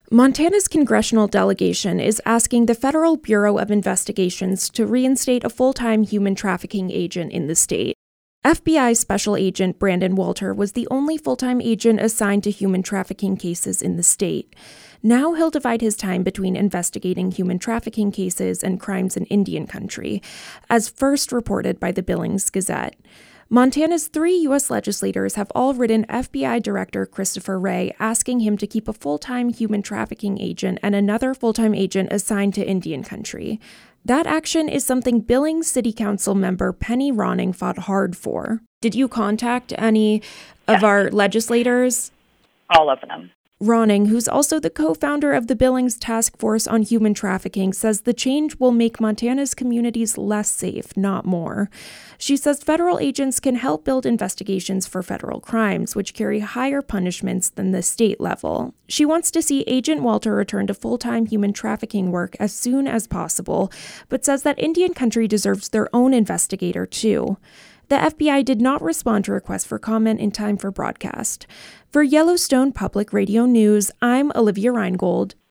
Montana's congressional delegation is asking the Federal Bureau of Investigations to reinstate a full-time human trafficking agent in the state. FBI Special Agent Brandon Walter was the only full-time agent assigned to human trafficking cases in the state. Now he'll divide his time between investigating human trafficking cases and crimes in Indian Country, as first reported by the Billings Gazette. Montana's 3 U.S. legislators have all written FBI Director Christopher Wray asking him to keep a full-time human trafficking agent and another full-time agent assigned to Indian Country. That action is something Billings City Council member Penny Ronning fought hard for. Did you contact any of our legislators? All of them. Ronning, who's also the co-founder of the Billings Task Force on Human Trafficking, says the change will make Montana's communities less safe, not more. She says federal agents can help build investigations for federal crimes, which carry higher punishments than the state level. She wants to see Agent Walter return to full-time human trafficking work as soon as possible, but says that Indian Country deserves their own investigator, too. The FBI did not respond to requests for comment in time for broadcast. For Yellowstone Public Radio News, I'm Olivia Reingold.